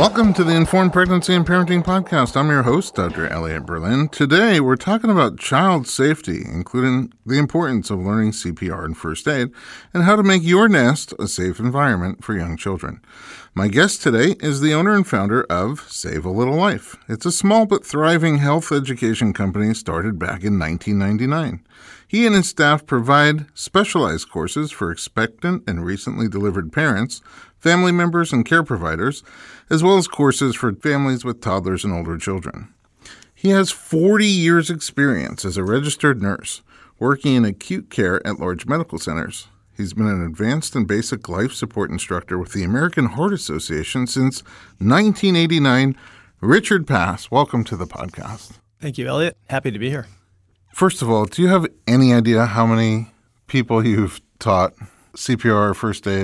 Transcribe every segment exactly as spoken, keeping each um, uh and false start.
Welcome to the Informed Pregnancy and Parenting Podcast. I'm your host, Doctor Elliot Berlin. Today, we're talking about child safety, including the importance of learning C P R and first aid, and how to make your nest a safe environment for young children. My guest today is the owner and founder of Save a Little Life. It's a small but thriving health education company started back in nineteen ninety-nine. He and his staff provide specialized courses for expectant and recently delivered parents, family members, and care providers, as well as courses for families with toddlers and older children. He has forty years' experience as a registered nurse, working in acute care at large medical centers. He's been an advanced and basic life support instructor with the American Heart Association since nineteen eighty-nine. Richard Pass, welcome to the podcast. Thank you, Elliot. Happy to be here. First of all, do you have any idea how many people you've taught C P R or first aid?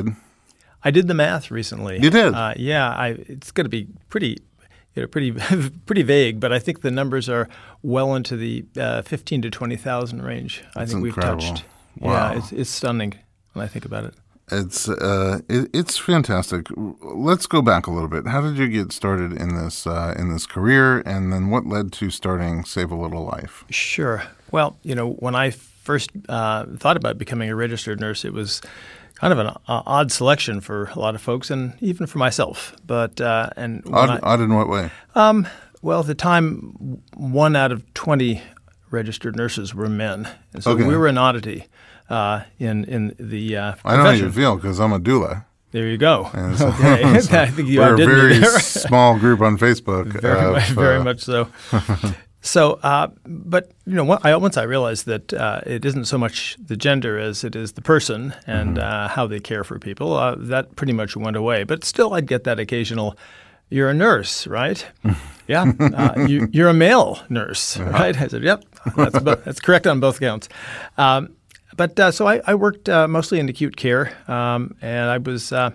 I did the math recently. You did? Uh, yeah, I, it's going to be pretty, you know, pretty, pretty vague, but I think the numbers are well into the uh, fifteen to twenty thousand range. I That's think incredible. We've touched. Wow. Yeah, it's, it's stunning when I think about it. It's uh, it, it's fantastic. Let's go back a little bit. How did you get started in this uh, in this career, and then what led to starting Save a Little Life? Sure. Well, you know, when I first uh, thought about becoming a registered nurse, it was kind of an uh, odd selection for a lot of folks, and even for myself. But uh, and Odd, I, odd in what way? Um, well, at the time, one out of twenty registered nurses were men, and so Okay. we were an oddity uh, in in the uh, I know how profession. you feel because I'm a doula. There you go. And so- Okay. so I think you we're a outdid me very there. small group on Facebook. Very, of, much, very uh, much so. So, uh, but you know, what- I, once I realized that uh, it isn't so much the gender as it is the person and Mm-hmm. uh, how they care for people. Uh, that pretty much went away. But still, I'd get that occasional. You're a nurse, right? Yeah. Uh, you, you're a male nurse, right? I said, yep, that's bo- that's correct on both counts. Um, but uh, so I, I worked uh, mostly in acute care, um, and I was. Uh,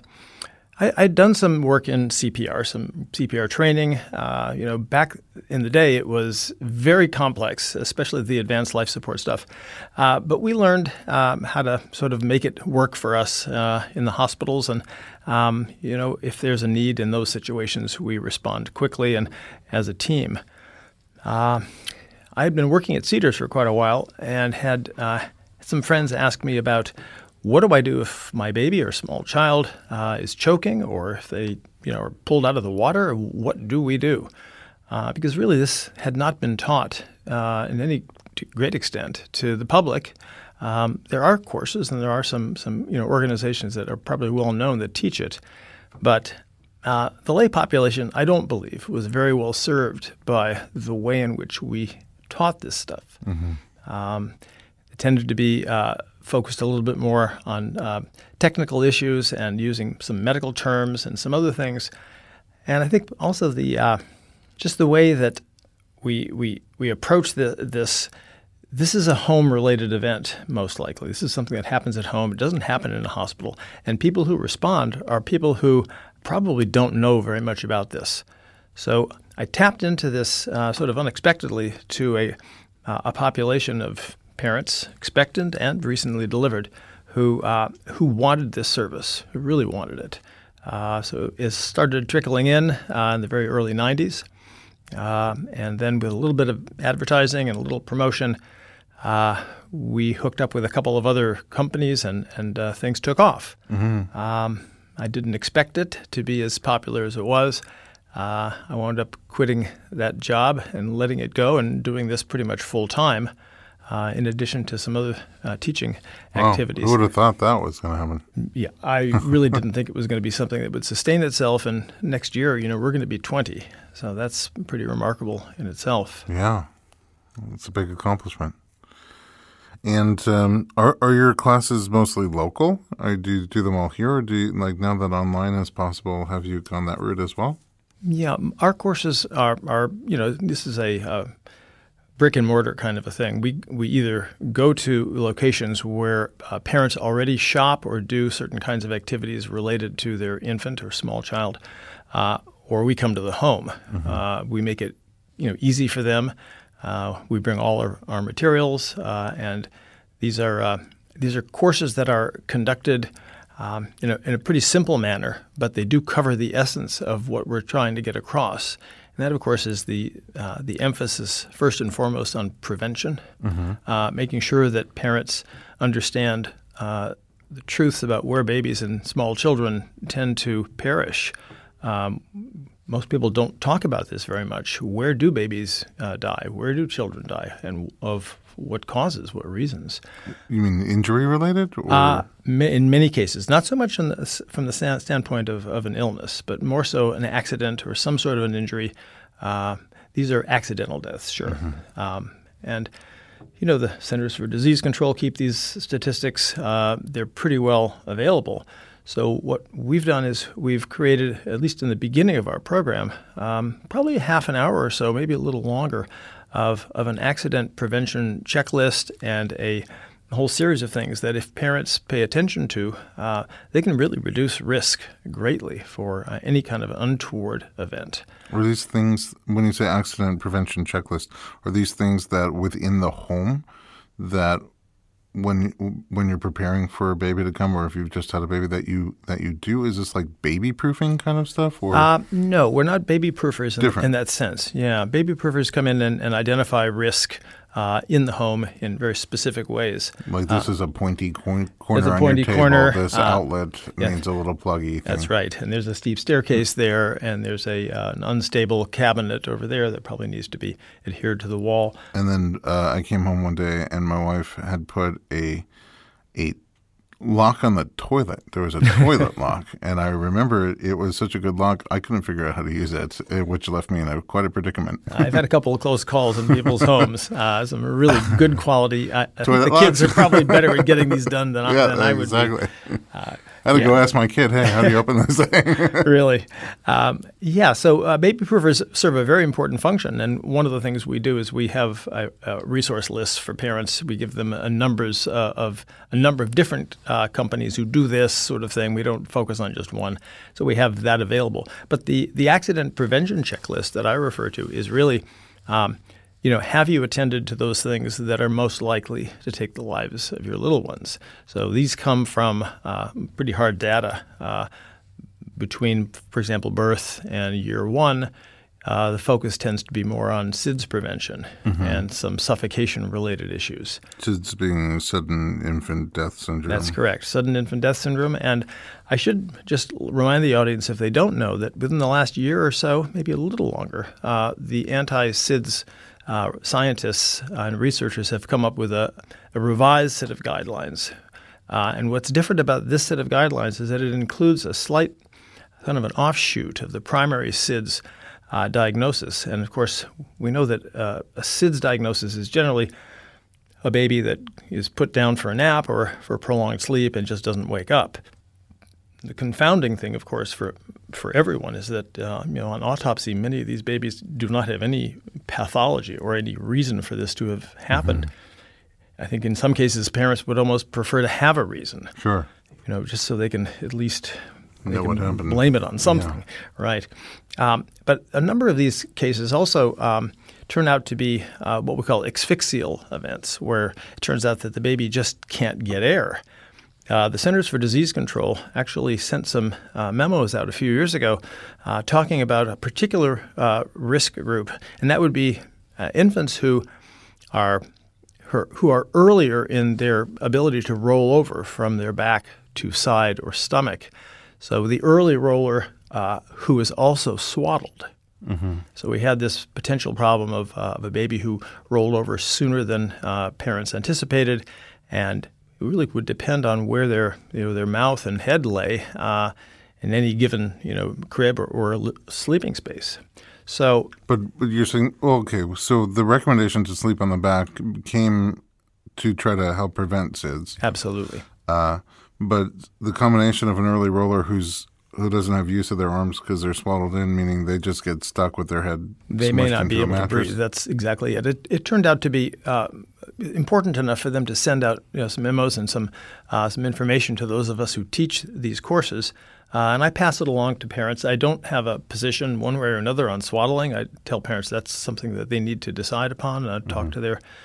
I, I'd done some work in C P R, some C P R training. Uh, you know, back in the day, it was very complex, especially the advanced life support stuff. Uh, but we learned um, how to sort of make it work for us uh, in the hospitals. And, um, you know, if there's a need in those situations, we respond quickly and as a team. Uh, I had been working at Cedars for quite a while and had uh, some friends ask me about what do I do if my baby or small child uh, is choking, or if they, you know, are pulled out of the water? What do we do? Uh, because really, this had not been taught uh, in any to great extent to the public. Um, there are courses, and there are some some you know organizations that are probably well known that teach it, but uh, the lay population, I don't believe, was very well served by the way in which we taught this stuff. Mm-hmm. Um, it tended to be uh, focused a little bit more on uh, technical issues and using some medical terms and some other things. And I think also the uh, just the way that we we we approach the, this. This is a home-related event, most likely. This is something that happens at home. It doesn't happen in a hospital. And people who respond are people who probably don't know very much about this. So I tapped into this uh, sort of unexpectedly to a uh, a population of parents, expectant and recently delivered, who uh, who wanted this service, who really wanted it. Uh, so it started trickling in uh, in the very early nineties. Uh, and then with a little bit of advertising and a little promotion, uh, we hooked up with a couple of other companies and, and uh, things took off. Mm-hmm. Um, I didn't expect it to be as popular as it was. Uh, I wound up quitting that job and letting it go and doing this pretty much full time. Uh, in addition to some other uh, teaching activities. Wow. Who would have thought that was going to happen? Yeah, I really didn't think it was going to be something that would sustain itself. And next year, you know, we're going to be twenty. So that's pretty remarkable in itself. Yeah, it's a big accomplishment. And um, are are your classes mostly local? Or do you do them all here? Or do you, like now that online is possible, have you gone that route as well? Yeah, our courses are, are you know, this is a uh, brick and mortar kind of a thing. We we either go to locations where uh, parents already shop or do certain kinds of activities related to their infant or small child, uh, or we come to the home. Mm-hmm. Uh, we make it you know easy for them. Uh, we bring all our, our materials, uh, and these are uh, these are courses that are conducted um, in, a, in a pretty simple manner, but they do cover the essence of what we're trying to get across. And that, of course, is the uh, the emphasis first and foremost on prevention, mm-hmm. uh, making sure that parents understand uh, the truths about where babies and small children tend to perish. Um, most people don't talk about this very much. Where do babies uh, die? Where do children die? And of what causes, what reasons? You mean injury related? Or? Uh, in many cases, not so much the, from the standpoint of, of an illness, but more so an accident or some sort of an injury. Uh, these are accidental deaths, sure. Mm-hmm. Um, and, you know, the Centers for Disease Control keep these statistics. Uh, they're pretty well available. So what we've done is we've created, at least in the beginning of our program, um, probably a half an hour or so, maybe a little longer, of, of an accident prevention checklist and a whole series of things that if parents pay attention to, uh, they can really reduce risk greatly for uh, any kind of untoward event. Are these things, when you say accident prevention checklist, are these things that within the home that when when you're preparing for a baby to come, or if you've just had a baby, that you that you do? Is this like baby proofing kind of stuff? Or uh, no, we're not baby proofers in, in that sense. Yeah, baby proofers come in and, and identify risk uh, in the home in very specific ways. Like this uh, is a pointy cor- corner a on pointy your table. Corner, this uh, outlet yeah. needs a little pluggy thing. That's right. And there's a steep staircase there, and there's a uh, an unstable cabinet over there that probably needs to be adhered to the wall. And then uh, I came home one day, and my wife had put a a lock on the toilet. There was a toilet lock, and I remember it, it was such a good lock, I couldn't figure out how to use it, which left me in a, quite a predicament. I've had a couple of close calls in people's homes. Uh, some really good quality. I, I think the locks. Kids are probably better at getting these done than, yeah, I, than I would exactly. be. Uh, I had to yeah. go ask my kid, hey, how do you open this thing? Really? Um, yeah, so uh, baby proofers serve a very important function. And one of the things we do is we have a, a resource list for parents. We give them a numbers uh, of a number of different uh, companies who do this sort of thing. We don't focus on just one. So we have that available. But the, the accident prevention checklist that I refer to is really um, You know, have you attended to those things that are most likely to take the lives of your little ones? So these come from uh, pretty hard data. Uh, between, for example, birth and year one, uh, the focus tends to be more on S I D S prevention mm-hmm. and some suffocation-related issues. S I D S being sudden infant death syndrome. That's correct, sudden infant death syndrome. And I should just remind the audience, if they don't know, that within the last year or so, maybe a little longer, uh, the anti-S I D S Uh, scientists and researchers have come up with a, a revised set of guidelines. Uh, and what's different about this set of guidelines is that it includes a slight kind of an offshoot of the primary S I D S uh, diagnosis. And, of course, we know that uh, a S I D S diagnosis is generally a baby that is put down for a nap or for prolonged sleep and just doesn't wake up. The confounding thing, of course, for for everyone is that uh, you know on autopsy, many of these babies do not have any pathology or any reason for this to have happened. Mm-hmm. I think in some cases, parents would almost prefer to have a reason. Sure. You know, just so they can at least they know can what happened. blame it on something, yeah. right? Um, but a number of these cases also um, turn out to be uh, what we call asphyxial events, where it turns out that the baby just can't get air. Uh, the Centers for Disease Control actually sent some uh, memos out a few years ago uh, talking about a particular uh, risk group, and that would be uh, infants who are who are earlier in their ability to roll over from their back to side or stomach. So the early roller uh, who is also swaddled. Mm-hmm. So we had this potential problem of, uh, of a baby who rolled over sooner than uh, parents anticipated, and it really would depend on where their you know their mouth and head lay uh, in any given you know crib or, or sleeping space. So, but, but you're saying oh, okay. So the recommendation to sleep on the back came to try to help prevent S I D S. Absolutely. Uh, but the combination of an early roller who's who doesn't have use of their arms because they're swaddled in, meaning they just get stuck with their head. They may not be able mattress. to breathe. That's exactly it. It, it turned out to be uh, important enough for them to send out you know, some memos and some uh, some information to those of us who teach these courses. Uh, and I pass it along to parents. I don't have a position one way or another on swaddling. I tell parents that's something that they need to decide upon and I talk mm-hmm. to their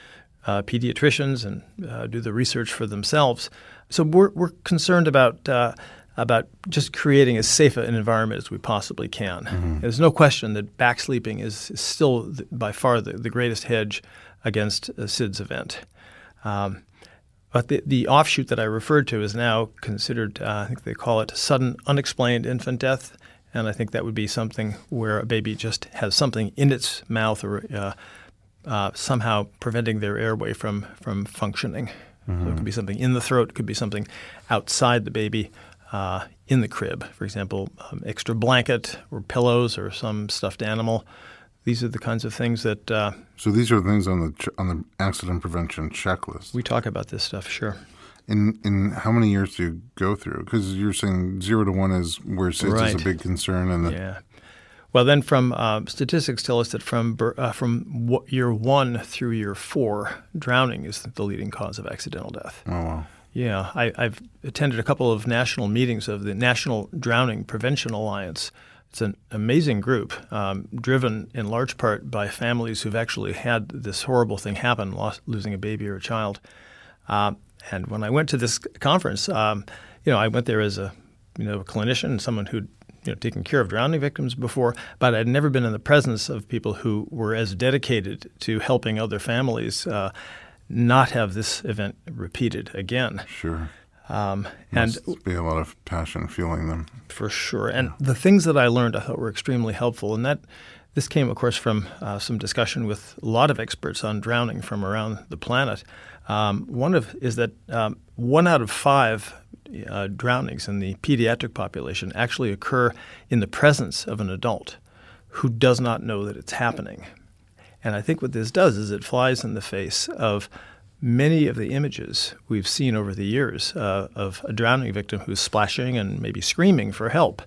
uh, pediatricians and uh, do the research for themselves. So we're we're concerned about uh, about just creating as safe an environment as we possibly can. Mm-hmm. There's no question that back sleeping is, is still the, by far the, the greatest hedge against a S I D S event. Um, but the, the offshoot that I referred to is now considered, uh, I think they call it sudden unexplained infant death. And I think that would be something where a baby just has something in its mouth or uh, uh, somehow preventing their airway from, from functioning. Mm-hmm. So it could be something in the throat, it could be something outside the baby. Uh, in the crib, for example, um, extra blanket or pillows or some stuffed animal. These are the kinds of things that. Uh, so these are things on the ch- on the accident prevention checklist. We talk about this stuff, sure. In in how many years do you go through? Because you're saying zero to one is where S I D S right. is a big concern, and the, yeah. Well, then from uh, statistics tell us that from uh, from w- year one through year four, drowning is the leading cause of accidental death. Oh wow. Yeah, I, I've attended a couple of national meetings of the National Drowning Prevention Alliance. It's an amazing group, um, driven in large part by families who've actually had this horrible thing happen, lost, losing a baby or a child. Uh, and when I went to this conference, um, you know, I went there as a you know a clinician, someone who'd you know taken care of drowning victims before, but I'd never been in the presence of people who were as dedicated to helping other families Uh, not have this event repeated again. Sure. Um, Must and be a lot of passion fueling them. For sure. And the things that I learned I thought were extremely helpful. And that this came, of course, from uh, some discussion with a lot of experts on drowning from around the planet. Um, one of is that um, one out of five uh, drownings in the pediatric population actually occur in the presence of an adult who does not know that it's happening. And I think what this does is it flies in the face of many of the images we've seen over the years uh, of a drowning victim who's splashing and maybe screaming for help.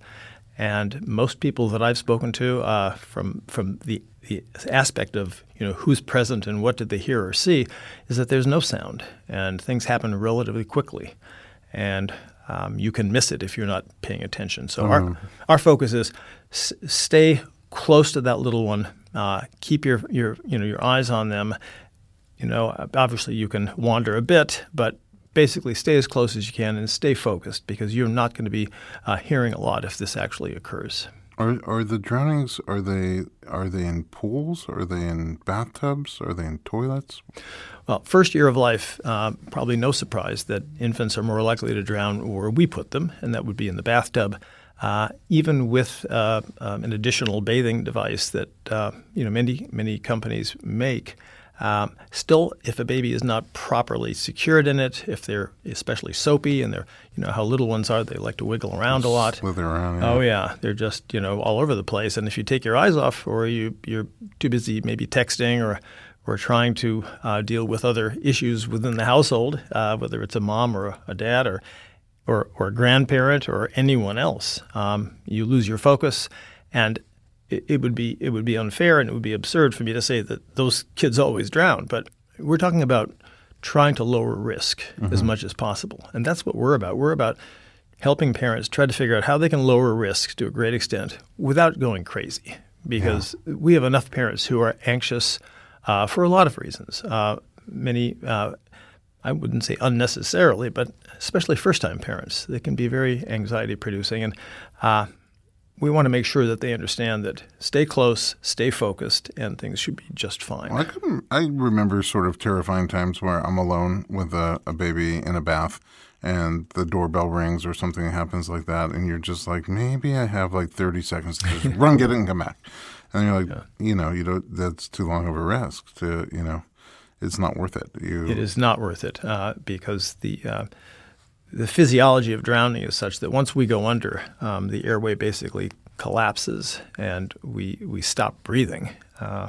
And most people that I've spoken to uh, from from the, the aspect of you know who's present and what did they hear or see is that there's no sound and things happen relatively quickly. And um, you can miss it if you're not paying attention. So mm. our, our focus is s- stay close to that little one. Uh, keep your, your you know your eyes on them. You know, obviously you can wander a bit, but basically stay as close as you can and stay focused because you're not going to be uh, hearing a lot if this actually occurs. Are are the drownings? Are they are they in pools? Are they in bathtubs? Are they in toilets? Well, first year of life, uh, probably no surprise that infants are more likely to drown where we put them, and that would be in the bathtub. Uh, even with uh, um, an additional bathing device that uh, you know many many companies make, um, still, if a baby is not properly secured in it, if they're especially soapy and they're you know how little ones are, they like to wiggle around a lot. Slither around. Yeah. Oh yeah, they're just you know all over the place. And if you take your eyes off, or you you're too busy maybe texting or or trying to uh, deal with other issues within the household, uh, whether it's a mom or a dad or Or, or a grandparent or anyone else, um, you lose your focus, and it, it would be it would be unfair and it would be absurd for me to say that those kids always drown. But we're talking about trying to lower risk mm-hmm. as much as possible, and that's what we're about. We're about helping parents try to figure out how they can lower risk to a great extent without going crazy, because yeah. we have enough parents who are anxious uh, for a lot of reasons. Uh, many. Uh, I wouldn't say unnecessarily, but especially first-time parents, they can be very anxiety-producing. And uh, we want to make sure that they understand that stay close, stay focused, and things should be just fine. Well, I, couldn't, I remember sort of terrifying times where I'm alone with a, a baby in a bath and the doorbell rings or something happens like that, and you're just like, maybe I have like thirty seconds to just run, get it, and come back. And you're like, yeah. you know, you don't, that's too long of a risk to, you know. It's not worth it. You... It is not worth it uh, because the uh, the physiology of drowning is such that once we go under, um, the airway basically collapses and we we stop breathing. Uh,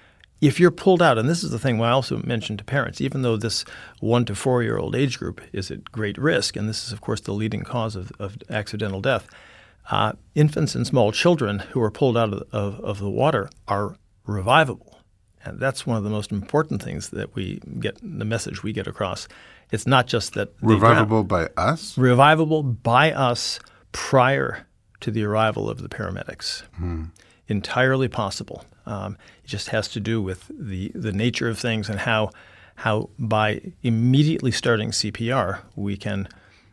if you're pulled out, and this is the thing I also mentioned to parents, even though this one to four year old age group is at great risk, and this is of course the leading cause of, of accidental death, uh, infants and small children who are pulled out of, of, of the water are revivable. And that's one of the most important things that we get, the message we get across. It's not just that they Revivable drown. by us? Revivable by us prior to the arrival of the paramedics. Hmm. Entirely possible. Um, it just has to do with the, the nature of things and how how by immediately starting C P R, we can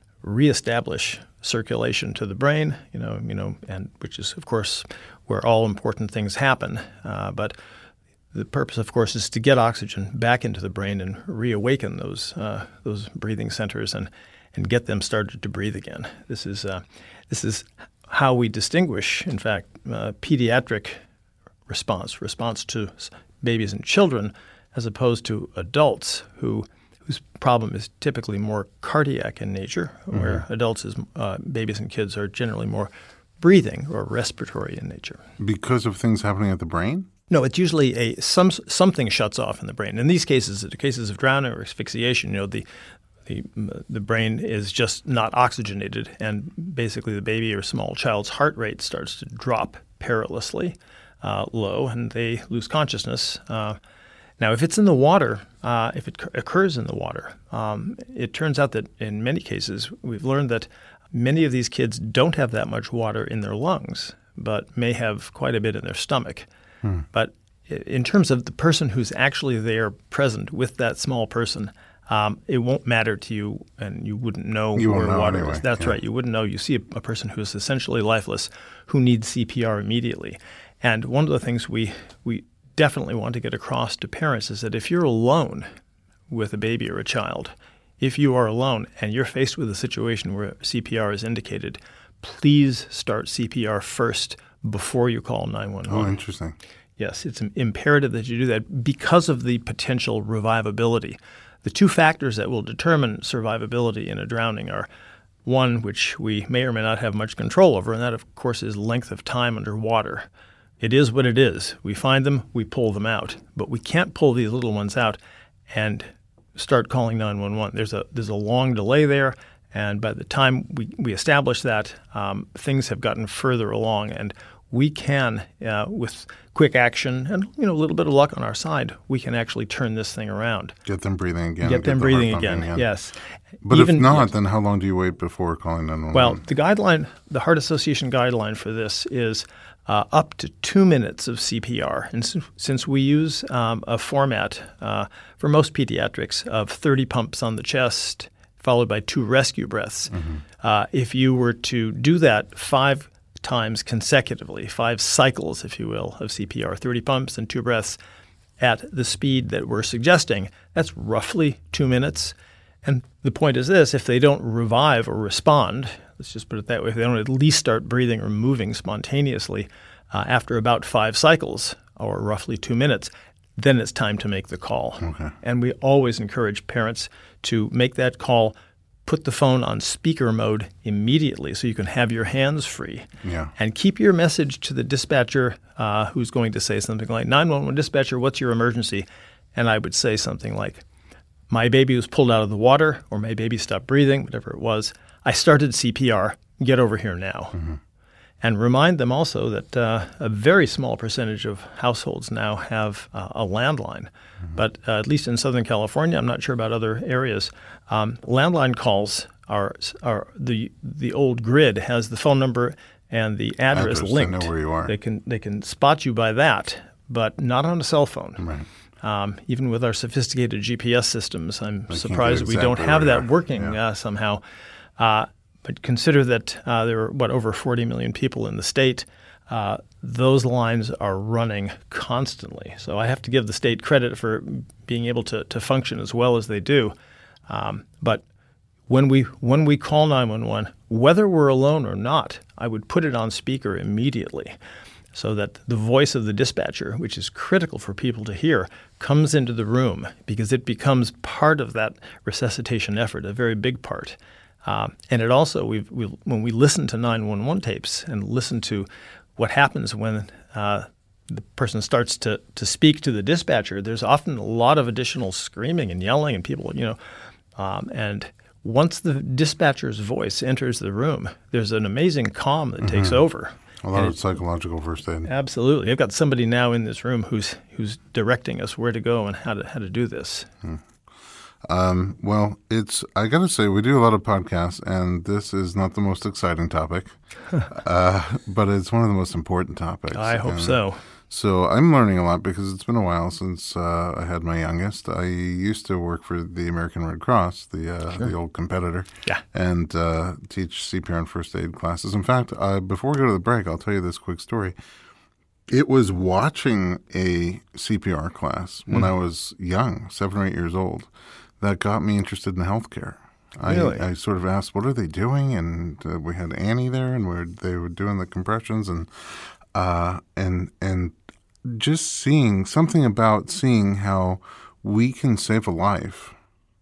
reestablish circulation to the brain, you know, you know, and which is, of course, where all important things happen. Uh, but the purpose, of course, is to get oxygen back into the brain and reawaken those uh, those breathing centers and and get them started to breathe again. This is uh, this is how we distinguish, in fact, uh, pediatric response, response to babies and children, as opposed to adults who whose problem is typically more cardiac in nature, mm-hmm. where adults, is, uh, babies and kids are generally more breathing or respiratory in nature. Because of things happening at the brain? No, it's usually a some something shuts off in the brain. In these cases, in the cases of drowning or asphyxiation, you know, the the the brain is just not oxygenated, and basically the baby or small child's heart rate starts to drop perilously uh, low, and they lose consciousness. Uh, now, if it's in the water, uh, if it c- occurs in the water, um, it turns out that in many cases we've learned that many of these kids don't have that much water in their lungs, but may have quite a bit in their stomach. Hmm. But in terms of the person who's actually there present with that small person, um, it won't matter to you, and you wouldn't know you where won't know water anyway. is. That's yeah. right. You wouldn't know. You see a, a person who is essentially lifeless who needs C P R immediately. And one of the things we, we definitely want to get across to parents is that if you're alone with a baby or a child, if you are alone and you're faced with a situation where C P R is indicated, please start C P R first before you call nine one one. Oh, interesting. Yes, it's imperative that you do that because of the potential revivability. The two factors that will determine survivability in a drowning are one, which we may or may not have much control over, and that, of course, is length of time underwater. It is what it is. We find them, we pull them out. But we can't pull these little ones out and start calling nine one one. There's a there's a long delay there, and by the time we, we establish that, um, things have gotten further along, and we can, uh, with quick action and you know a little bit of luck on our side, we can actually turn this thing around. Get them breathing again. Get, get them the breathing heart again. again. Yes. But Even, if not, yes. then how long do you wait before calling nine one one? Well, the guideline, the Heart Association guideline for this is uh, up to two minutes of C P R. And since, since we use um, a format uh, for most pediatrics of thirty pumps on the chest, followed by two rescue breaths, mm-hmm. uh, if you were to do that five times consecutively, five cycles, if you will, of C P R, thirty pumps and two breaths at the speed that we're suggesting, that's roughly two minutes. And the point is this, if they don't revive or respond, let's just put it that way, if they don't at least start breathing or moving spontaneously uh, after about five cycles, or roughly two minutes, then it's time to make the call. Okay. And we always encourage parents to make that call, put the phone on speaker mode immediately so you can have your hands free. Yeah. And keep your message to the dispatcher uh, who's going to say something like, nine one one dispatcher, what's your emergency? And I would say something like, my baby was pulled out of the water, or my baby stopped breathing, whatever it was. I started C P R. Get over here now. Mm-hmm. And remind them also that uh, a very small percentage of households now have uh, a landline. Mm-hmm. But uh, at least in Southern California, I'm not sure about other areas, um, landline calls are are the the old grid has the phone number and the address, address linked. They know where you are. They can they can spot you by that, but not on a cell phone. Right. Um, even with our sophisticated G P S systems, I'm they surprised exactly we don't have that are. working yeah. uh, somehow. Uh, but consider that uh, there are, what, over forty million people in the state. Uh, those lines are running constantly. So I have to give the state credit for being able to, to function as well as they do. Um, but when we when we call nine one one, whether we're alone or not, I would put it on speaker immediately, so that the voice of the dispatcher, which is critical for people to hear, comes into the room, because it becomes part of that resuscitation effort, a very big part. Uh, and it also, we've, we've, when we listen to nine one one tapes and listen to what happens when uh, the person starts to, to speak to the dispatcher, there's often a lot of additional screaming and yelling and people, you know, um, and once the dispatcher's voice enters the room, there's an amazing calm that mm-hmm. takes over. A lot and of it, psychological first aid. Absolutely. I've got somebody now in this room who's who's directing us where to go and how to how to do this. Hmm. Um, well, it's I got to say, we do a lot of podcasts, and this is not the most exciting topic, uh, but it's one of the most important topics. I hope and so. So I'm learning a lot because it's been a while since uh, I had my youngest. I used to work for the American Red Cross, the uh, Sure. the old competitor, Yeah. and uh, teach C P R and first aid classes. In fact, uh, before we go to the break, I'll tell you this quick story. It was watching a C P R class when I was young, seven or eight years old, that got me interested in healthcare. Really? I, I sort of asked, what are they doing? And uh, we had Annie there, and we're, they were doing the compressions, and uh, and and just seeing something about seeing how we can save a life,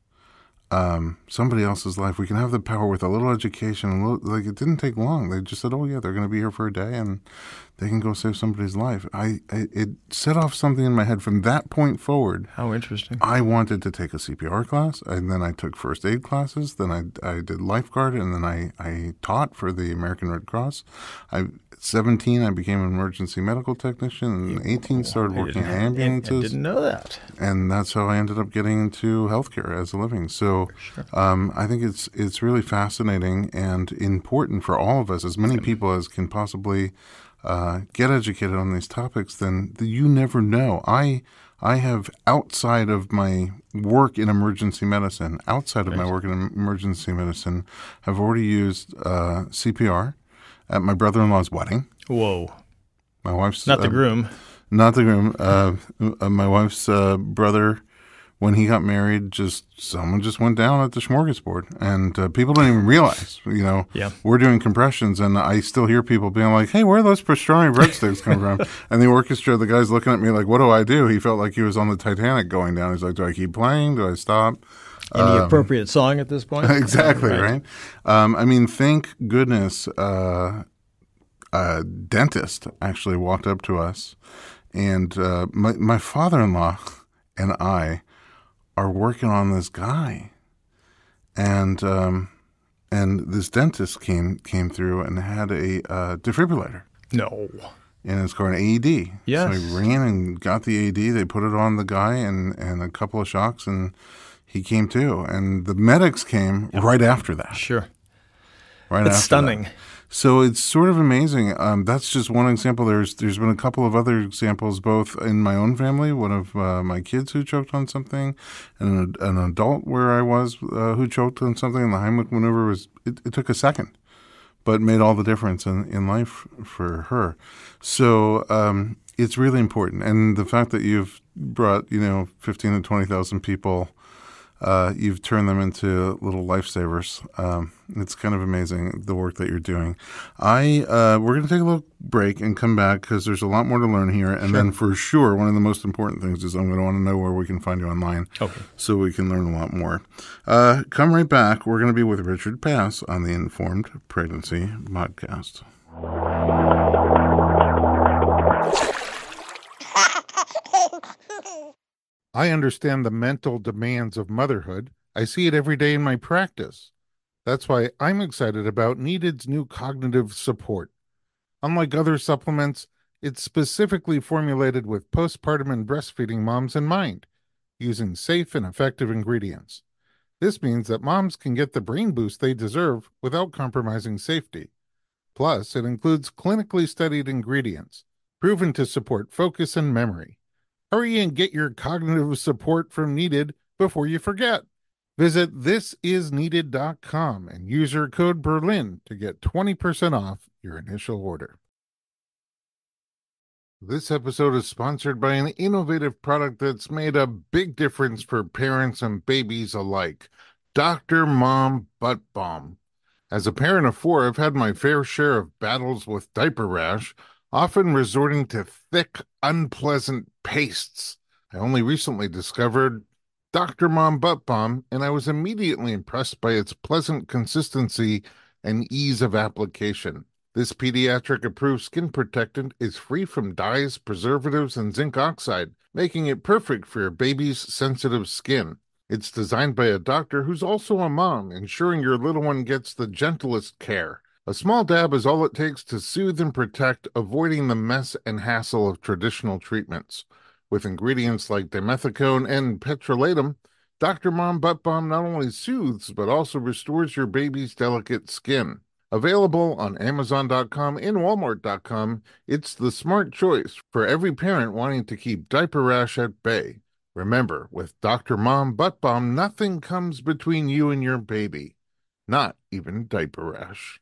um, somebody else's life. We can have the power with a little education. A little, like it didn't take long. They just said, "Oh yeah, they're going to be here for a day, and they can go save somebody's life." I, I it set off something in my head. From that point forward, How interesting. I wanted to take a C P R class, and then I took first aid classes. Then I, I did lifeguard, and then I, I taught for the American Red Cross. I at seventeen, I became an emergency medical technician, and eighteen started I working in didn't- I ambulances, didn't know that. and that's how I ended up getting into healthcare as a living. So um, I think it's it's really fascinating and important for all of us, as many people as can possibly uh, get educated on these topics. Then you never know. I I have, outside of my work in emergency medicine, outside of my work in emergency medicine, have already used uh, C P R at my brother-in-law's wedding. Whoa. My wife's Not the uh, groom. Not the groom. Uh, uh, my wife's uh, brother, when he got married, just someone just went down at the smorgasbord, and uh, people don't even realize. You know, Yeah. we're doing compressions, and I still hear people being like, "Hey, where are those pastrami breadsticks come from?" And the orchestra, the guy's looking at me like, "What do I do?" He felt like he was on the Titanic going down. He's like, "Do I keep playing? Do I stop?" Any Um, appropriate song at this point? Exactly, Right. right? Um, I mean, thank goodness uh, a dentist actually walked up to us, and uh, my, my father-in-law and I are working on this guy. And um, and this dentist came came through and had a uh, defibrillator No. in his car, an A E D. Yes. So he ran and got the A E D. They put it on the guy and, and a couple of shocks, and he came to. And the medics came right after that. Sure. Right That's after stunning. that. So it's sort of amazing. Um, that's just one example. There's there's been a couple of other examples, both in my own family, one of uh, my kids who choked on something, and an, an adult where I was uh, who choked on something. And the Heimlich maneuver was it, it took a second, but made all the difference in, in life for her. So um, it's really important. And the fact that you've brought you know fifteen to twenty thousand people. Uh, you've turned them into little lifesavers. Um, it's kind of amazing the work that you're doing. I uh, we're going to take a little break and come back because there's a lot more to learn here. And then for sure, one of the most important things is I'm going to want to know where we can find you online, Okay. so we can learn a lot more. Uh, come right back. We're going to be with Richard Pass on the Informed Pregnancy Podcast. I understand the mental demands of motherhood. I see it every day in my practice. That's why I'm excited about Needed's new cognitive support. Unlike other supplements, it's specifically formulated with postpartum and breastfeeding moms in mind, using safe and effective ingredients. This means that moms can get the brain boost they deserve without compromising safety. Plus, it includes clinically studied ingredients, proven to support focus and memory. Hurry and get your cognitive support from Needed before you forget. Visit this is needed dot com and use your code Berlin to get twenty percent off your initial order. This episode is sponsored by an innovative product that's made a big difference for parents and babies alike, Doctor Mom Butt Balm. As a parent of four, I've had my fair share of battles with diaper rash, often resorting to thick, unpleasant pastes. I only recently discovered Doctor Mom Butt Balm, and I was immediately impressed by its pleasant consistency and ease of application. This pediatric-approved skin protectant is free from dyes, preservatives, and zinc oxide, making it perfect for your baby's sensitive skin. It's designed by a doctor who's also a mom, ensuring your little one gets the gentlest care. A small dab is all it takes to soothe and protect, avoiding the mess and hassle of traditional treatments. With ingredients like dimethicone and petrolatum, Doctor Mom Butt Balm not only soothes but also restores your baby's delicate skin. Available on Amazon dot com and Walmart dot com, it's the smart choice for every parent wanting to keep diaper rash at bay. Remember, with Doctor Mom Butt Balm, nothing comes between you and your baby, not even diaper rash.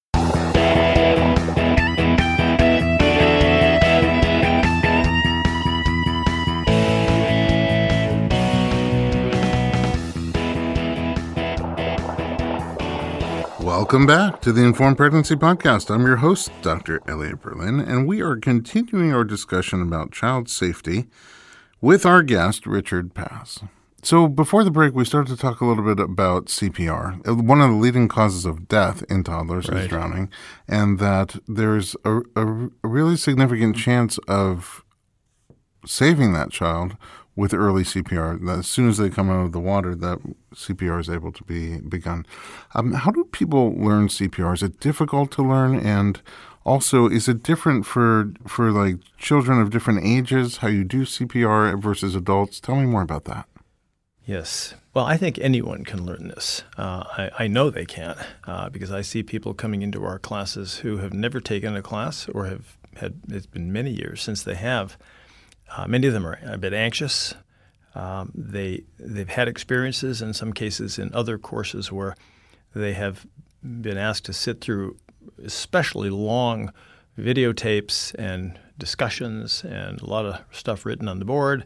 Welcome back to the Informed Pregnancy Podcast. I'm your host, Doctor Elliot Berlin, and we are continuing our discussion about child safety with our guest, Richard Pass. So before the break, we started to talk a little bit about C P R. One of the leading causes of death in toddlers right. is drowning, and that there's a, a really significant chance of saving that child with early C P R. As soon as they come out of the water, that C P R is able to be begun. Um, how do people learn C P R? Is it difficult to learn? And also, is it different for for like children of different ages, how you do C P R versus adults? Tell me more about that. Yes. Well, I think anyone can learn this. Uh, I, I know they can uh, because I see people coming into our classes who have never taken a class or have had, it's been many years since they have. Uh, many of them are a bit anxious. Um, they, they've had experiences in some cases in other courses where they have been asked to sit through especially long videotapes and discussions and a lot of stuff written on the board,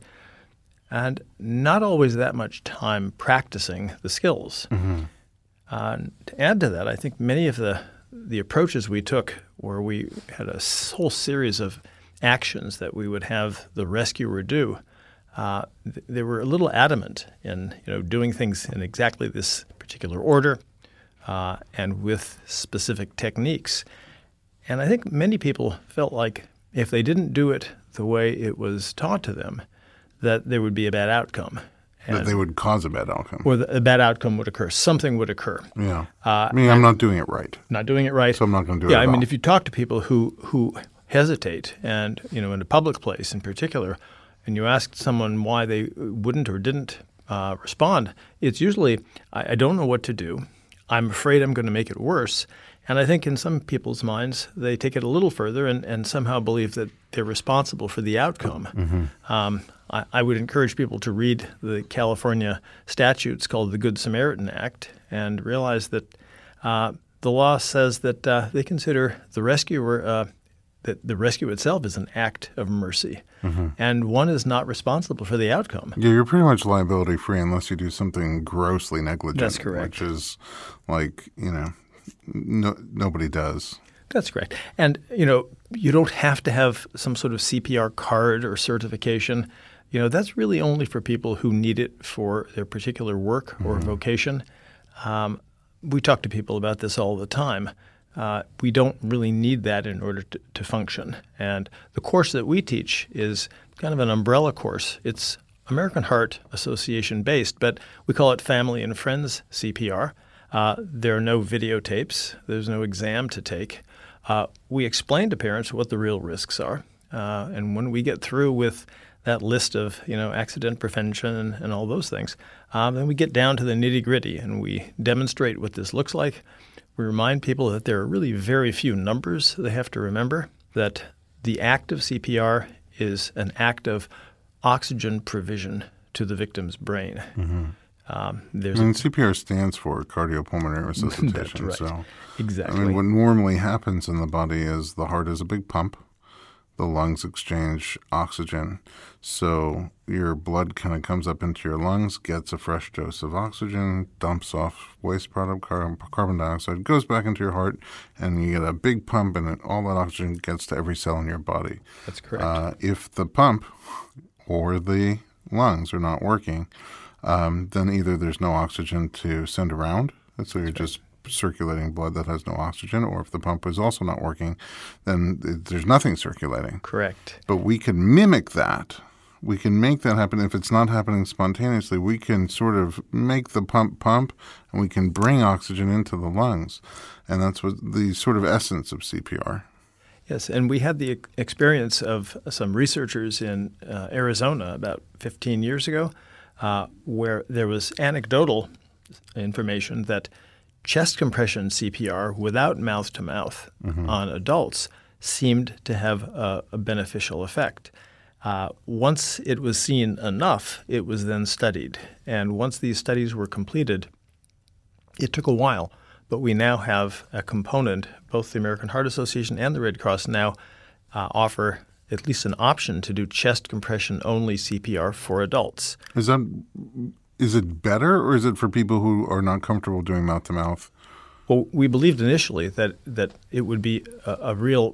and not always that much time practicing the skills. Mm-hmm. Uh, to add to that, I think many of the, the approaches we took where we had a whole series of actions that we would have the rescuer do, uh, th- they were a little adamant in you know doing things in exactly this particular order uh, and with specific techniques. And I think many people felt like if they didn't do it the way it was taught to them, that there would be a bad outcome. And that they would cause a bad outcome. Or the, a bad outcome would occur. Something would occur. Yeah. Uh, I mean, I'm not doing it right. Not doing it right. So I'm not going to do yeah, it Yeah, I all. mean, if you talk to people who who – hesitate, and you know, in a public place in particular, and you ask someone why they wouldn't or didn't uh, respond, it's usually, I, I don't know what to do. I'm afraid I'm going to make it worse. And I think in some people's minds, they take it a little further and, and somehow believe that they're responsible for the outcome. Mm-hmm. Um, I, I would encourage people to read the California statutes called the Good Samaritan Act and realize that uh, the law says that uh, they consider the rescuer uh, that the rescue itself is an act of mercy, mm-hmm. and one is not responsible for the outcome. Yeah, you're pretty much liability free unless you do something grossly negligent. That's correct. Which is like, you know, no, nobody does. That's correct. And, you know, you don't have to have some sort of C P R card or certification. You know, that's really only for people who need it for their particular work or mm-hmm. vocation. Um, we talk to people about this all the time. Uh, we don't really need that in order to, to function. And the course that we teach is kind of an umbrella course. It's American Heart Association based, but we call it Family and Friends C P R. Uh, there are no videotapes. There's no exam to take. Uh, we explain to parents what the real risks are. Uh, and when we get through with that list of, you know, accident prevention and, and all those things, um, then we get down to the nitty-gritty and we demonstrate what this looks like. We remind people that there are really very few numbers they have to remember, that the act of C P R is an act of oxygen provision to the victim's brain. Mm-hmm. Um, there's I mean, a, C P R stands for cardiopulmonary resuscitation. That's right. So, exactly. I mean, what normally happens in the body is the heart is a big pump. The lungs exchange oxygen. So your blood kind of comes up into your lungs, gets a fresh dose of oxygen, dumps off waste product, car- carbon dioxide, goes back into your heart, and you get a big pump, and it, all that oxygen gets to every cell in your body. That's correct. Uh, if the pump or the lungs are not working, um, then either there's no oxygen to send around, and so you're That's just circulating blood that has no oxygen, or if the pump is also not working, then there's nothing circulating. Correct. But we can mimic that. We can make that happen. If it's not happening spontaneously, we can sort of make the pump pump, and we can bring oxygen into the lungs. And that's what the sort of essence of C P R. Yes, and we had the experience of some researchers in uh, Arizona about fifteen years ago uh, where there was anecdotal information that chest compression C P R without mouth-to-mouth mm-hmm. on adults seemed to have a, a beneficial effect. Uh, once it was seen enough, it was then studied. And once these studies were completed, it took a while, but we now have a component, both the American Heart Association and the Red Cross now uh, offer at least an option to do chest compression only C P R for adults. Is that is it better, or is it for people who are not comfortable doing mouth-to-mouth? Well, we believed initially that that it would be a, a real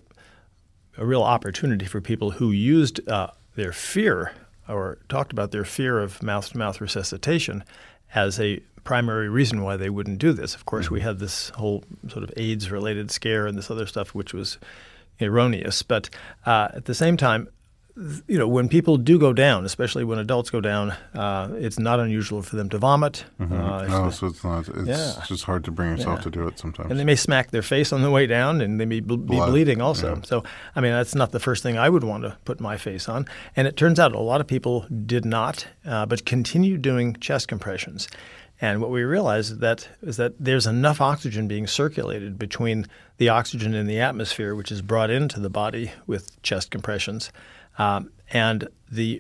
a real opportunity for people who used uh, their fear or talked about their fear of mouth-to-mouth resuscitation as a primary reason why they wouldn't do this. Of course, mm-hmm. we had this whole sort of AIDS-related scare and this other stuff, which was erroneous. But uh, at the same time, you know, when people do go down, especially when adults go down, uh, it's not unusual for them to vomit. Mm-hmm. Uh, oh, so it's not. It's yeah. just hard to bring yourself yeah. to do it sometimes. And they may smack their face on the way down, and they may be Blood. bleeding also. Yeah. So, I mean, that's not the first thing I would want to put my face on. And it turns out a lot of people did not, uh, but continued doing chest compressions. And what we realized is that is that there's enough oxygen being circulated between the oxygen in the atmosphere, which is brought into the body with chest compressions, um, and the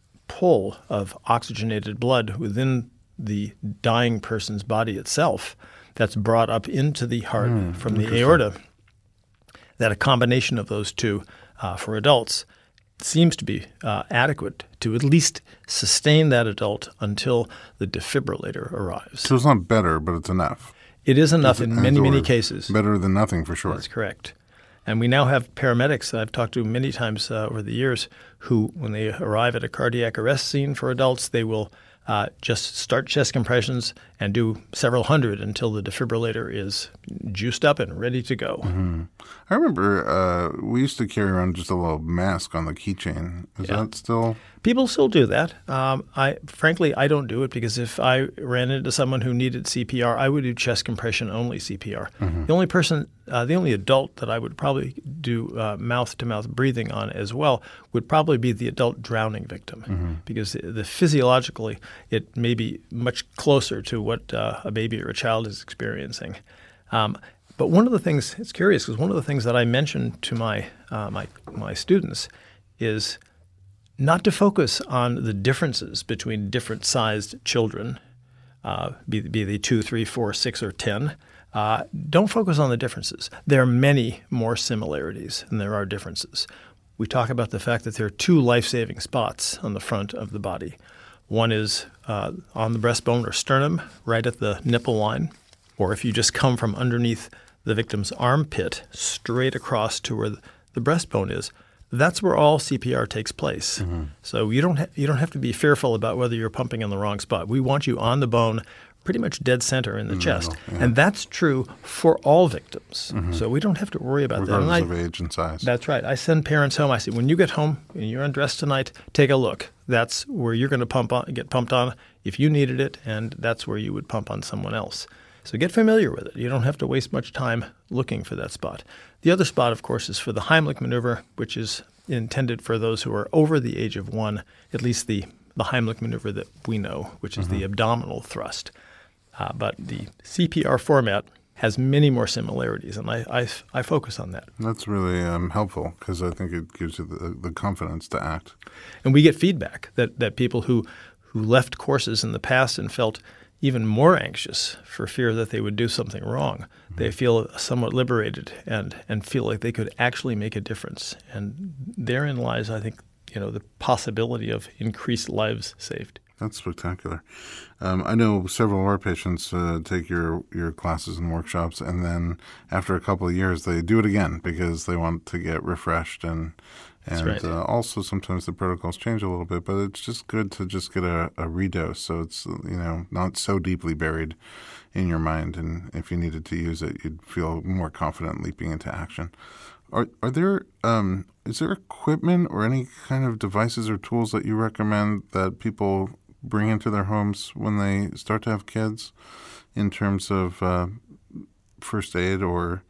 pull of oxygenated blood within the dying person's body itself that's brought up into the heart mm, from the aorta, that a combination of those two uh, for adults seems to be uh, adequate to at least sustain that adult until the defibrillator arrives. So it's not better, but it's enough. It is enough it's, in many, many cases. Better than nothing for sure. That's correct. And we now have paramedics that I've talked to many times uh, over the years who, when they arrive at a cardiac arrest scene for adults, they will uh, just start chest compressions and do several hundred until the defibrillator is juiced up and ready to go. Mm-hmm. I remember uh, we used to carry around just a little mask on the keychain. Is yeah. that still? People still do that. Um, I frankly, I don't do it because if I ran into someone who needed C P R, I would do chest compression only C P R. Mm-hmm. The only person, uh, the only adult that I would probably do uh, mouth-to-mouth breathing on as well would probably be the adult drowning victim, mm-hmm. because the, the physiologically it may be much closer to what uh, a baby or a child is experiencing. Um, but one of the things, it's curious because one of the things that I mentioned to my uh, my my students is not to focus on the differences between different sized children, uh, be, be they two, three, four, six, or ten. Uh, don't focus on the differences. There are many more similarities than there are differences. We talk about the fact that there are two life-saving spots on the front of the body. One is uh, on the breastbone or sternum, right at the nipple line, or if you just come from underneath the victim's armpit straight across to where the, the breastbone is, that's where all C P R takes place. Mm-hmm. So you don't ha- you don't have to be fearful about whether you're pumping in the wrong spot. We want you on the bone, pretty much dead center in the mm-hmm. chest. Yeah. And that's true for all victims. Mm-hmm. So we don't have to worry about Regardless that. Regardless of age and size. That's right. I send parents home. I say, when you get home and you're undressed tonight, take a look. That's where you're going to pump on, get pumped on if you needed it, and that's where you would pump on someone else. So get familiar with it. You don't have to waste much time looking for that spot. The other spot, of course, is for the Heimlich maneuver, which is intended for those who are over the age of one, at least the, the Heimlich maneuver that we know, which is mm-hmm. the abdominal thrust. Uh, but the C P R format has many more similarities, and I, I, I focus on that. That's really um, helpful because I think it gives you the, the confidence to act. And we get feedback that, that people who, who left courses in the past and felt even more anxious for fear that they would do something wrong, mm-hmm. they feel somewhat liberated and, and feel like they could actually make a difference. And therein lies, I think, you know, the possibility of increased lives saved. That's spectacular. Um, I know several of our patients uh, take your, your classes and workshops, and then after a couple of years, they do it again because they want to get refreshed. And and right. uh, also sometimes the protocols change a little bit, but it's just good to just get a, a redose so it's, you know, not so deeply buried in your mind. And if you needed to use it, you'd feel more confident leaping into action. Are are there um, is there equipment or any kind of devices or tools that you recommend that people bring into their homes when they start to have kids in terms of uh, first aid or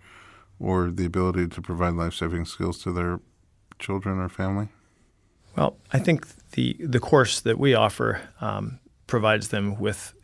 or the ability to provide life-saving skills to their children or family? Well, I think the the course that we offer um, provides them with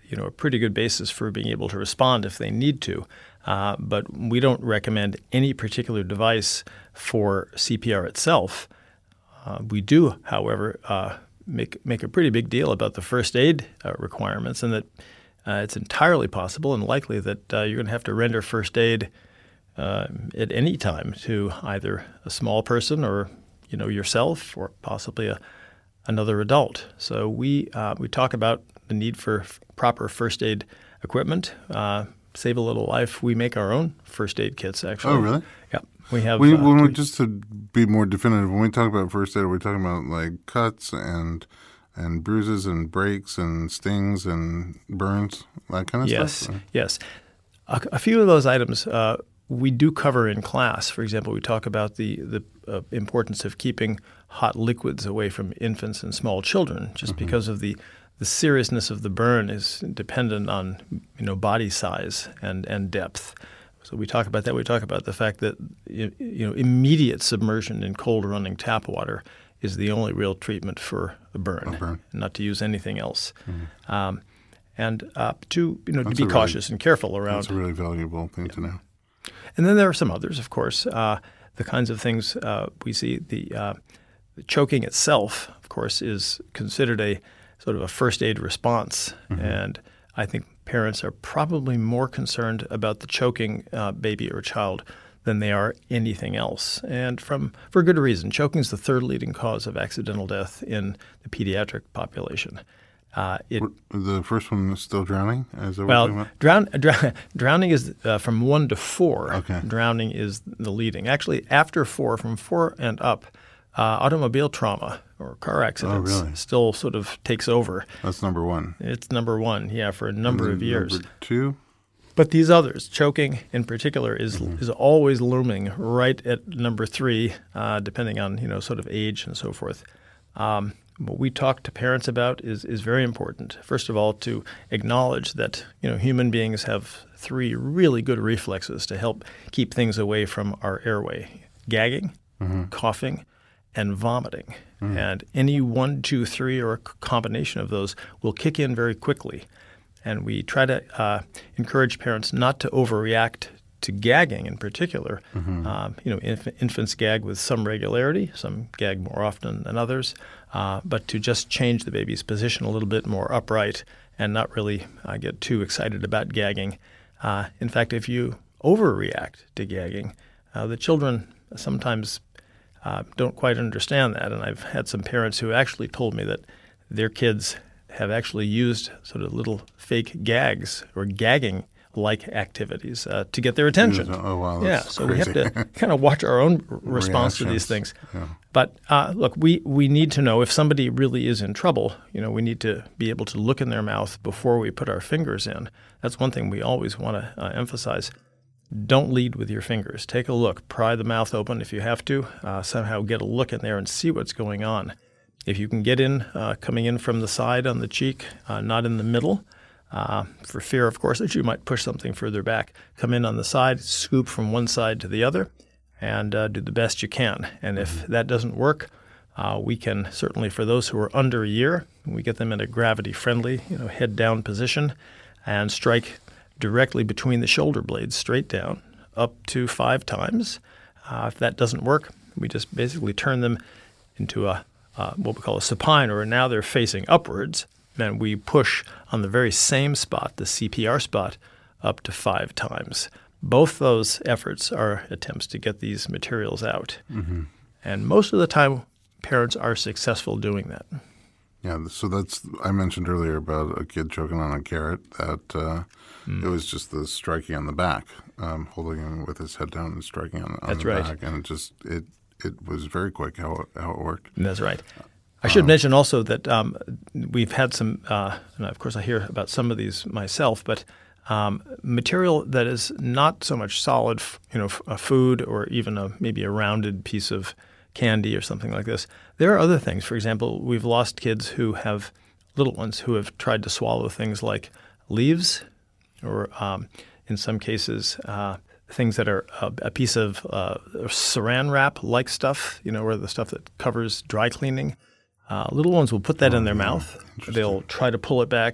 you know, a pretty good basis for being able to respond if they need to. Uh, but we don't recommend any particular device for C P R itself. Uh, we do, however, uh, make make a pretty big deal about the first aid uh, requirements, and that uh, it's entirely possible and likely that uh, you're going to have to render first aid uh, at any time to either a small person or, you know, yourself, or possibly a another adult. So we uh, we talk about the need for f- proper first aid equipment. Uh, save a little life. We make our own first aid kits, actually. Oh, really? Yeah. We have. We, uh, when we, we, just to be more definitive, when we talk about first aid, are we talking about like cuts and and bruises and breaks and stings and burns, that kind of yes, stuff? Yes, yes. A, a few of those items uh, we do cover in class. For example, we talk about the the uh, importance of keeping hot liquids away from infants and small children, just mm-hmm. because of the the seriousness of the burn is dependent on, you know, body size and, and depth. So we talk about that. We talk about the fact that, you know, immediate submersion in cold running tap water is the only real treatment for a burn, a burn. not to use anything else. Mm-hmm. Um, and uh, to you know that's to be really, cautious and careful around. That's a really valuable thing yeah. to know. And then there are some others, of course. Uh, the kinds of things uh, we see. The, uh, the choking itself, of course, is considered a sort of a first aid response. Mm-hmm. And I think parents are probably more concerned about the choking uh, baby or child than they are anything else. And from for good reason. Choking is the third leading cause of accidental death in the pediatric population. Uh, it, the first one is still drowning? Is that what well, you're talking about? drown, drown, drowning is uh, from one to four. Okay. Drowning is the leading. Actually, after four, from four and up, uh, automobile trauma or car accidents oh, really? still sort of takes over. That's number one. It's number one, yeah, for a number of years. Number two? But these others, choking in particular, is mm-hmm. is always looming right at number three, uh, depending on, you know, sort of age and so forth. Um, what we talk to parents about is is very important. First of all, to acknowledge that, you know, human beings have three really good reflexes to help keep things away from our airway: gagging, mm-hmm. coughing, and vomiting. Mm-hmm. And any one, two, three, or a combination of those will kick in very quickly. And we try to uh, encourage parents not to overreact to gagging in particular. Mm-hmm. Um, you know, inf- infants gag with some regularity, some gag more often than others, uh, but to just change the baby's position a little bit more upright and not really uh, get too excited about gagging. Uh, in fact, if you overreact to gagging, uh, the children sometimes uh, don't quite understand that. And I've had some parents who actually told me that their kids have actually used sort of little fake gags or gagging-like activities uh, to get their attention. Oh, wow. Yeah, That's so crazy. we have to kind of watch our own response to these things. Yeah. But uh, look, we, we need to know if somebody really is in trouble. You know, we need to be able to look in their mouth before we put our fingers in. That's one thing we always want to uh, emphasize. Don't lead with your fingers. Take a look. Pry the mouth open if you have to. Uh, somehow get a look in there and see what's going on. If you can get in, uh, coming in from the side on the cheek, uh, not in the middle, uh, for fear, of course, that you might push something further back, come in on the side, scoop from one side to the other, and uh, do the best you can. And if that doesn't work, uh, we can certainly, for those who are under a year, we get them in a gravity-friendly, you know, head-down position and strike directly between the shoulder blades, straight down, up to five times. Uh, if that doesn't work, we just basically turn them into a Uh, what we call a supine, or now they're facing upwards, and we push on the very same spot, the C P R spot, up to five times. Both those efforts are attempts to get these materials out. Mm-hmm. And most of the time, parents are successful doing that. Yeah, so that's, I mentioned earlier about a kid choking on a carrot, that uh, mm. it was just the striking on the back, um, holding him with his head down and striking on, on that's the right. back. And it just, it It was very quick how it, how it worked. That's right. I should um, mention also that um, we've had some, uh, and of course I hear about some of these myself, but um, material that is not so much solid, you know, a food or even a maybe a rounded piece of candy or something like this. There are other things. For example, we've lost kids who have, little ones, who have tried to swallow things like leaves or um, in some cases uh, things that are a, a piece of uh, saran wrap-like stuff, you know, or the stuff that covers dry cleaning. Uh, little ones will put that oh, in their yeah. mouth. They'll try to pull it back. Of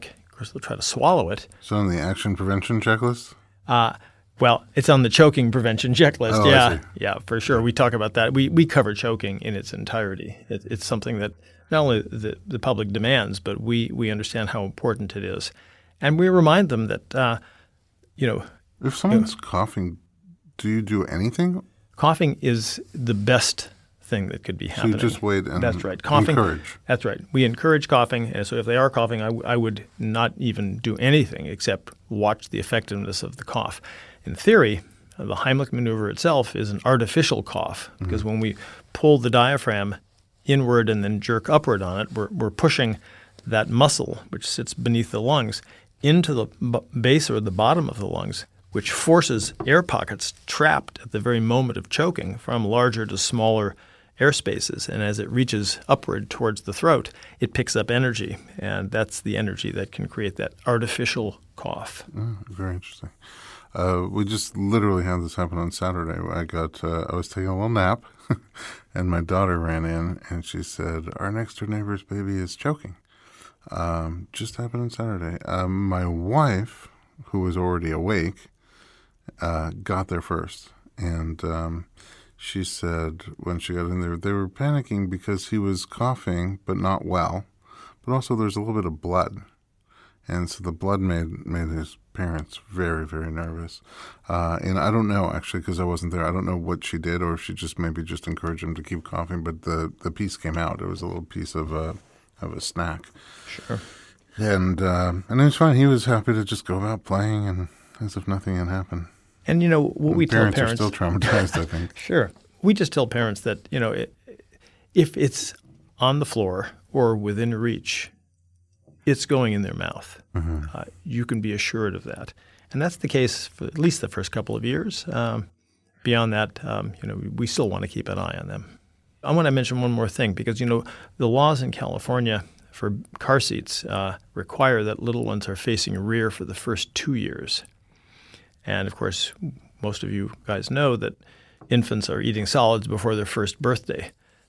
course, they'll try to swallow it. So on the action prevention checklist? Uh, well, it's on the choking prevention checklist. Oh, yeah, I see. yeah, for sure. We talk about that. We we cover choking in its entirety. It, it's something that not only the, the public demands, but we, we understand how important it is. And we remind them that, uh, you know. If someone's you know, coughing, do you do anything? Coughing is the best thing that could be happening. So you just wait and that's right. Coughing, encourage. That's right. We encourage coughing. And so if they are coughing, I, w- I would not even do anything except watch the effectiveness of the cough. In theory, uh, the Heimlich maneuver itself is an artificial cough because mm-hmm. when we pull the diaphragm inward and then jerk upward on it, we're, we're pushing that muscle, which sits beneath the lungs, into the b- base or the bottom of the lungs, which forces air pockets trapped at the very moment of choking from larger to smaller air spaces. And as it reaches upward towards the throat, it picks up energy. And that's the energy that can create that artificial cough. Oh, very interesting. Uh, we just literally had this happen on Saturday. I got, uh, I was taking a little nap, and my daughter ran in, and she said, "Our next door neighbor's baby is choking." Um, just happened on Saturday. Um, my wife, who was already awake, uh, got there first, and um, she said when she got in there, they were panicking because he was coughing but not well, but also there's a little bit of blood. And so the blood made made his parents very, very nervous. Uh, and I don't know, actually, because I wasn't there. I don't know what she did, or if she just maybe just encouraged him to keep coughing. But the, the piece came out. It was a little piece of a, of a snack. Sure. And, uh, and it was fine. He was happy to just go about playing and as if nothing had happened. And, you know, what and we parents tell parents— are still traumatized, I think. Sure. We just tell parents that, you know, it, if it's on the floor or within reach, it's going in their mouth. Mm-hmm. Uh, you can be assured of that. And that's the case for at least the first couple of years. Um, beyond that, um, you know, we still want to keep an eye on them. I want to mention one more thing because, you know, the laws in California for car seats uh, require that little ones are facing rear for the first two years. And, of course, most of you guys know that infants are eating solids before their first birthday.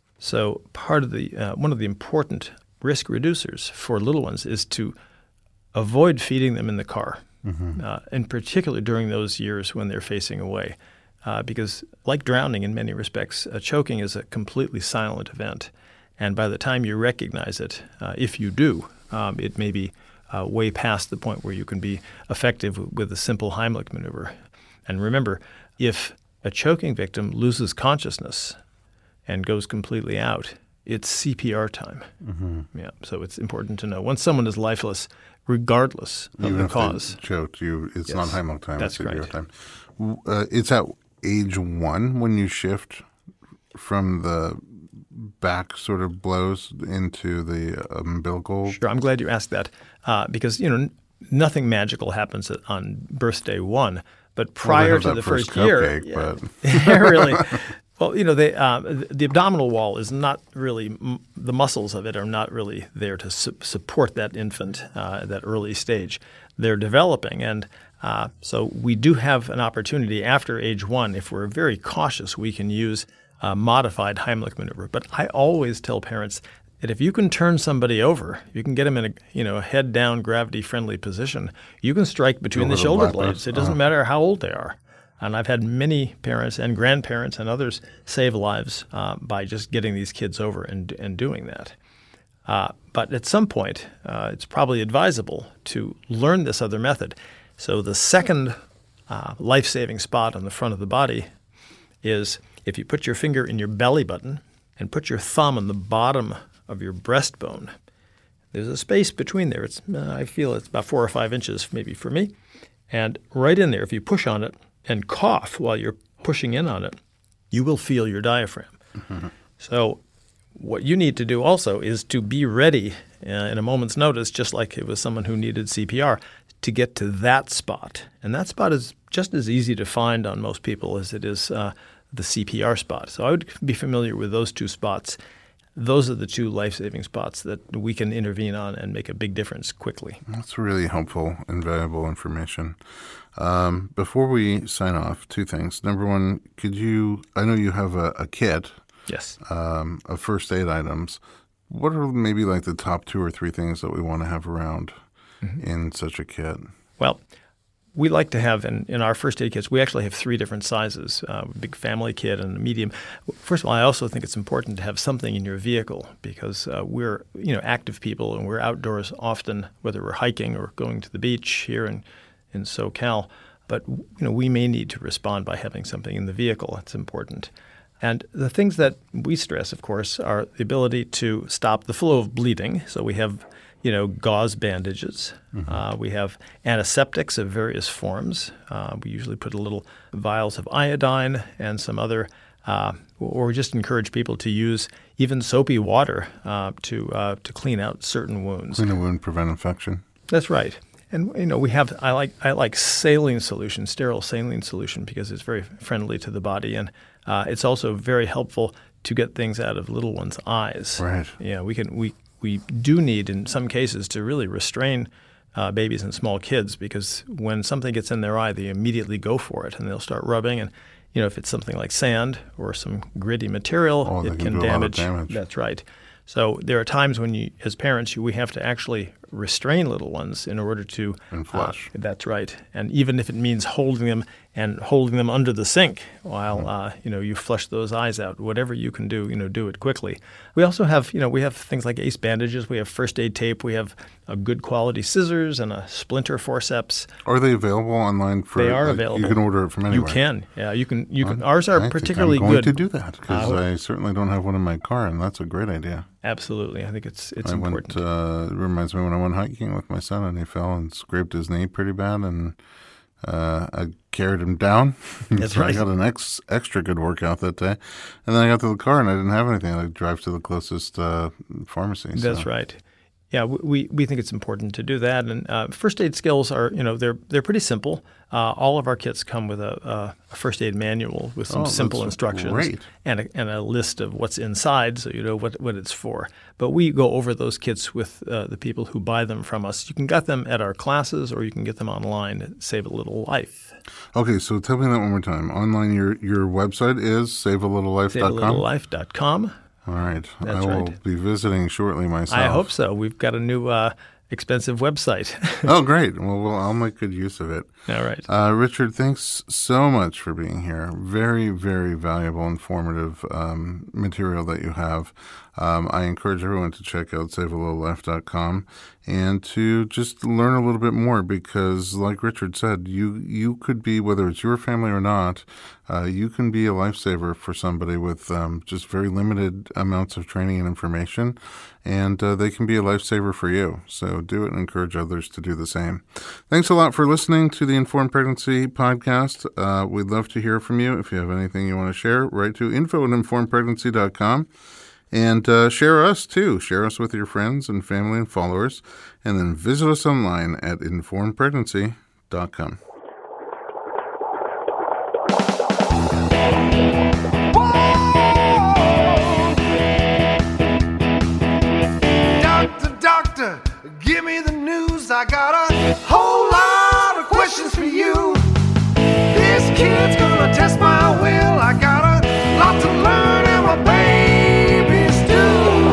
So part of the uh, one of the important risk reducers for little ones is to avoid feeding them in the car, mm-hmm. uh, and particularly during those years when they're facing away. Uh, because like drowning in many respects, uh, choking is a completely silent event. And by the time you recognize it, uh, if you do, um, it may be uh, way past the point where you can be effective with a simple Heimlich maneuver. And remember, if a choking victim loses consciousness and goes completely out, it's C P R time. Mm-hmm. Yeah, so it's important to know. Once someone is lifeless, regardless of Even the if cause. They choked you, it's yes, not Heimlich time, that's it's C P R correct. time. Uh, it's at age one when you shift from the back sort of blows into the umbilical. Sure, I'm glad you asked that uh, because, you know, n- nothing magical happens on birthday one, but prior well, to the first, first year, cupcake, yeah, but. yeah, really. Well, you know, they, uh, the abdominal wall is not really – the muscles of it are not really there to su- support that infant uh, at that early stage. They're developing, and uh, so we do have an opportunity after age one. If we're very cautious, we can use a modified Heimlich maneuver. But I always tell parents that if you can turn somebody over, you can get them in a you know a head-down, gravity-friendly position, you can strike between the shoulder blades. It doesn't uh-huh. matter how old they are. And I've had many parents and grandparents and others save lives uh, by just getting these kids over and, and doing that. Uh, but at some point, uh, it's probably advisable to learn this other method. So the second uh, life-saving spot on the front of the body is if you put your finger in your belly button and put your thumb on the bottom of your breastbone. There's a space between there. It's uh, I feel it's about four or five inches maybe for me. And right in there, if you push on it, and cough while you're pushing in on it, you will feel your diaphragm. Mm-hmm. So what you need to do also is to be ready uh, in a moment's notice, just like it was someone who needed C P R, to get to that spot. And that spot is just as easy to find on most people as it is uh, the C P R spot. So I would be familiar with those two spots. Those are the two life-saving spots that we can intervene on and make a big difference quickly. That's really helpful and valuable information. Um, before we sign off, two things. Number one, could you – I know you have a, a kit yes. um, of first aid items. What are maybe like the top two or three things that we want to have around in such a kit? Well, we like to have, in, in our first aid kits, we actually have three different sizes, uh, a big family kit and a medium. First of all, I also think it's important to have something in your vehicle because uh, we're, you know, active people and we're outdoors often, whether we're hiking or going to the beach here in, in SoCal. But, you know, we may need to respond by having something in the vehicle. It's important. And the things that we stress, of course, are the ability to stop the flow of bleeding. So we have you know, gauze bandages. Mm-hmm. Uh, we have antiseptics of various forms. Uh, we usually put a little vials of iodine and some other, uh, or we just encourage people to use even soapy water uh, to uh, to clean out certain wounds. Clean a wound, prevent infection. That's right. And you know, we have I like I like saline solution, sterile saline solution, because it's very friendly to the body, and uh, it's also very helpful to get things out of little ones' eyes. Right. Yeah, we can we. We do need, in some cases, to really restrain uh, babies and small kids because when something gets in their eye, they immediately go for it and they'll start rubbing. And you know, if it's something like sand or some gritty material, oh, it can, can damage. damage. That's right. So there are times when you, as parents, you, we have to actually restrain little ones in order to and flush. Uh, that's right. And even if it means holding them and holding them under the sink while mm-hmm. uh, you know you flush those eyes out, whatever you can do, you know, do it quickly. We also have you know we have things like ACE bandages. We have first aid tape. We have a good quality scissors and a splinter forceps. Are they available online? For They are like, available. You can order it from anywhere. You can. Yeah, you can. You can. Well, Ours are I particularly think I'm going good. to do that because uh, I certainly don't have one in my car, and that's a great idea. Absolutely, I think it's it's I important. Went, uh, it reminds me when I went hiking with my son, and he fell and scraped his knee pretty bad, and uh, I carried him down. That's so right. I got an ex, extra good workout that day, and then I got to the car and I didn't have anything. I had to drive to the closest uh, pharmacy. That's so. right. Yeah, we, we think it's important to do that. And uh, first aid skills are, you know, they're they're pretty simple. Uh, all of our kits come with a, a first aid manual with some oh, simple instructions great. and a, and a list of what's inside, so you know what what it's for. But we go over those kits with uh, the people who buy them from us. You can get them at our classes, or you can get them online. Save a Little Life. Okay, so tell me that one more time. Online, your your website is save a little life dot com? save a little life dot com. All right. That's I will right. be visiting shortly myself. I hope so. We've got a new uh, expensive website. Oh, great. Well, well, I'll make good use of it. All right. Uh, Richard, thanks so much for being here. Very, very valuable, informative um, material that you have. Um, I encourage everyone to check out save a little life dot com and to just learn a little bit more because, like Richard said, you you could be, whether it's your family or not, uh, you can be a lifesaver for somebody with um, just very limited amounts of training and information, and uh, they can be a lifesaver for you. So do it and encourage others to do the same. Thanks a lot for listening to the Informed Pregnancy podcast. Uh, we'd love to hear from you. If you have anything you want to share, write to info at informed pregnancy dot com. And uh, share us, too. Share us with your friends and family and followers. And then visit us online at informed pregnancy dot com. Doctor, doctor, give me the news. I got a whole lot of questions for you. This kid's gonna test my will. I got a lot to learn, and my baby's due.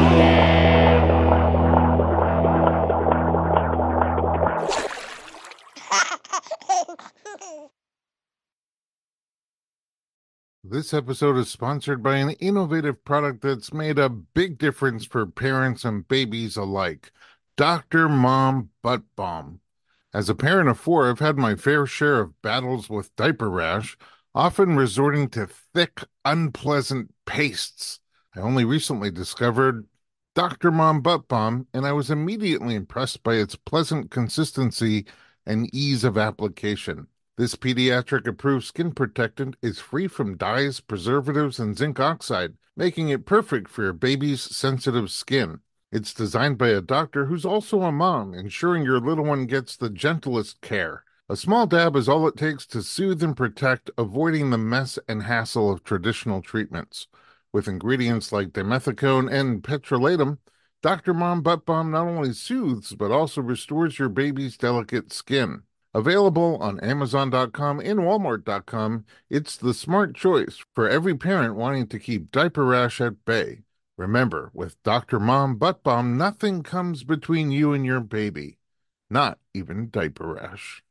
This episode is sponsored by an innovative product that's made a big difference for parents and babies alike. Doctor Mom Butt Balm. As a parent of four, I've had my fair share of battles with diaper rash, often resorting to thick, unpleasant pastes. I only recently discovered Doctor Mom Butt Balm, and I was immediately impressed by its pleasant consistency and ease of application. This pediatric-approved skin protectant is free from dyes, preservatives, and zinc oxide, making it perfect for your baby's sensitive skin. It's designed by a doctor who's also a mom, ensuring your little one gets the gentlest care. A small dab is all it takes to soothe and protect, avoiding the mess and hassle of traditional treatments. With ingredients like dimethicone and petrolatum, Doctor Mom Butt Balm not only soothes, but also restores your baby's delicate skin. Available on amazon dot com and walmart dot com, it's the smart choice for every parent wanting to keep diaper rash at bay. Remember, with Doctor Mom Butt Balm, nothing comes between you and your baby. not even diaper rash.